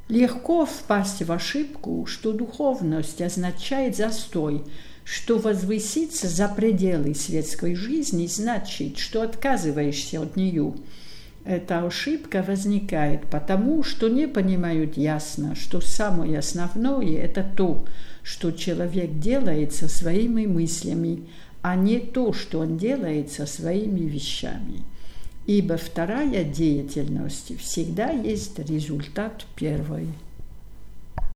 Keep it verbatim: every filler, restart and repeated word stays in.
Легко впасть в ошибку, что духовность означает застой, что возвыситься за пределы светской жизни значит, что отказываешься от нее. Эта ошибка возникает потому, что не понимают ясно, что самое основное – это то, что человек делает со своими мыслями, а не то, что он делает со своими вещами. Ибо вторая деятельность всегда есть результат первой.